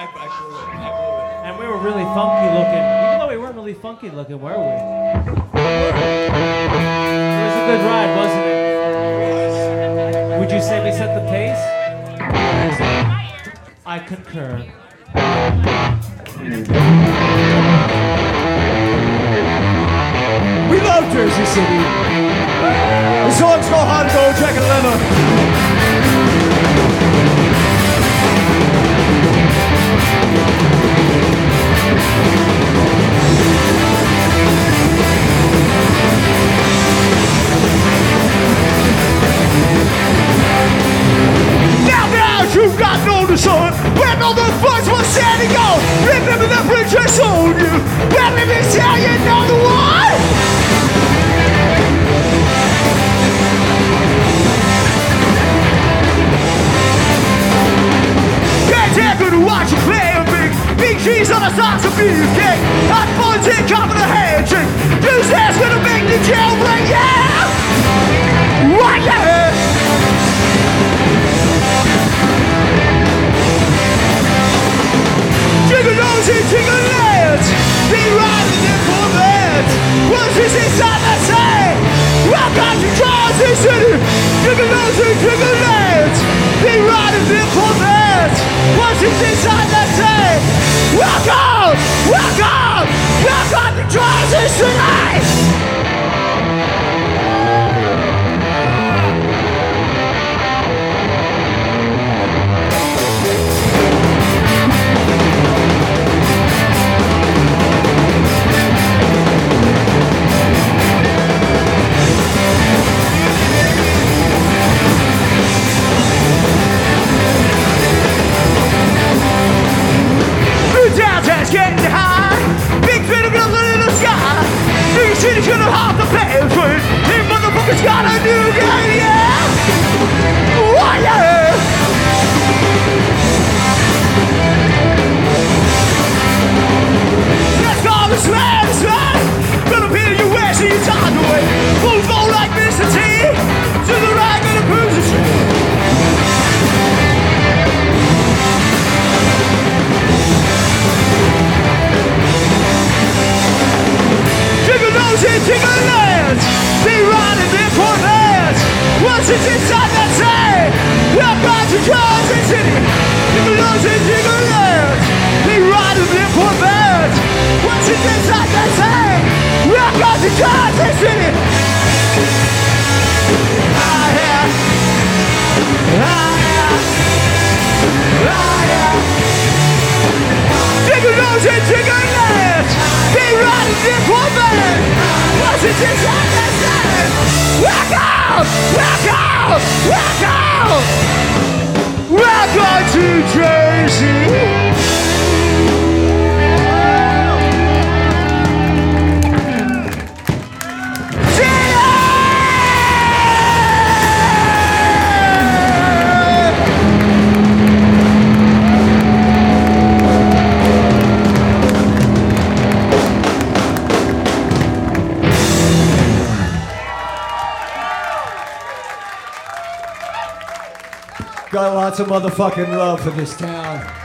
And we were really funky looking. Even though we weren't really funky looking, were we? It was a good ride, wasn't it? Would you say we set the pace? I concur. We love Jersey City. The song's called How to Go, Jack and Leather. You've got no sun. When all the folks were standing on, remember the bridge I sold you. Well, let me tell you another one. Can't take good to watch you play a big cheese on the socks of beefcake. Hot buns and cup of the handshake. This ass gonna make the jailbreak, yeah. Right, yeah. Jiggle nose and jiggle legs, be riding in for beds. What's this inside the say? Welcome to Jersey City. Jiggle nose and jiggle legs, be riding in for beds. What's this inside the say? Welcome, welcome, welcome to Jersey City. Downtown's getting high, big fin of nothing in the sky. New York City should have hopped the plane train. These motherfuckers got a new game, yeah. Oh yeah. Let's go this man, this man. Philippine US, he's on the way. Full flow like Mr. T. To the right and the cruiser street. Jiggle nose and jiggle legs, be riding in Corvettes. What's it inside that say? Welcome to Jersey City. Jiggle nose and jiggle legs, be riding in Corvettes. What's it inside that say? Welcome to Jersey City. Ah yeah, ah yeah, ah yeah. Jiggle nose and jiggle legs, be riding in Corvettes. What's it inside that say? Welcome, welcome, welcome, welcome to Jersey. Got lots of motherfucking love for this town.